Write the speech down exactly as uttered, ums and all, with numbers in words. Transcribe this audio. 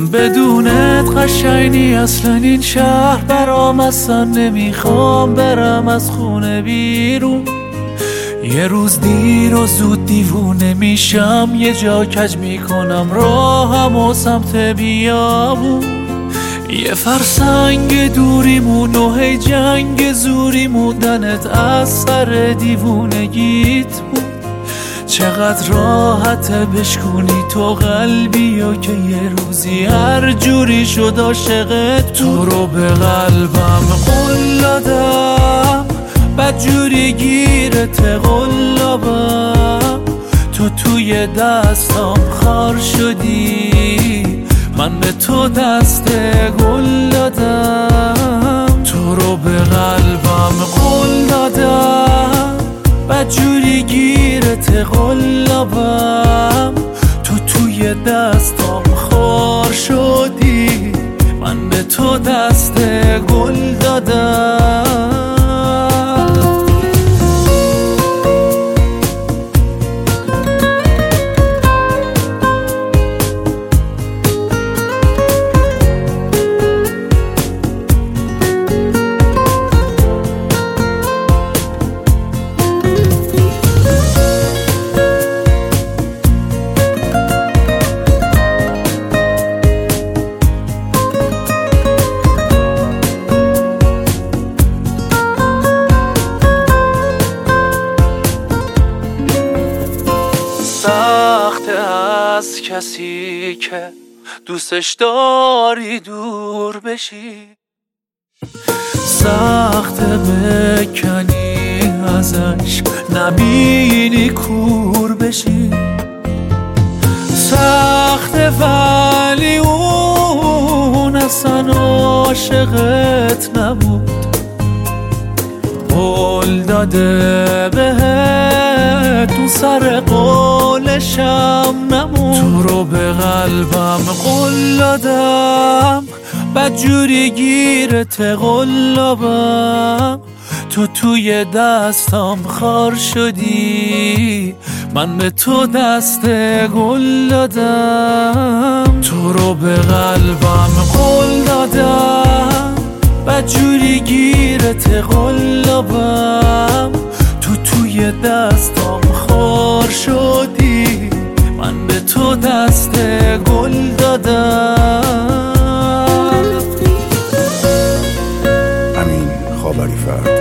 بدونت قشنگی اصلا این شهر برام اصلا نمیخوام برم از خونه بیرون. یه روز دیر و زود دیوونه میشم، یه جا کج میکنم راهم و سمت بیابون. یه فرسنگ دوریمون و هی جنگ زوری موندنت از سر دیوونگیت بود. چقدر راحته بشکنی تو قلبی و که یه روزی هر جوری شد عاشقت. تو رو به قلبم قول دادم، بد جوری گیرت قلابم. تو توی دستام خار شدی، من به تو دست گل دادم. تو رو به قلبم قول دادم، بد جوری گیرت قلابم. تو توی دستام خار شدی، من به تو دست گل دادم. سخته از کسی که دوستش داری دور بشی، سخته بکنی ازش نبینی کور بشی. سخته ولی اون اصلا عاشقت نبود، قول داده بهت اون سر قولشم نمون. تو رو به قلبم قول دادم، بد جوری گیرت قلابم. تو توی دستام خار شدی، من به تو دست گل دادم. تو رو به قلبم قول دادم، بد جوری گیرت قلابم. تو توی دستام خار شدی، من به تو دست گل دادم. امین خاوری فرد.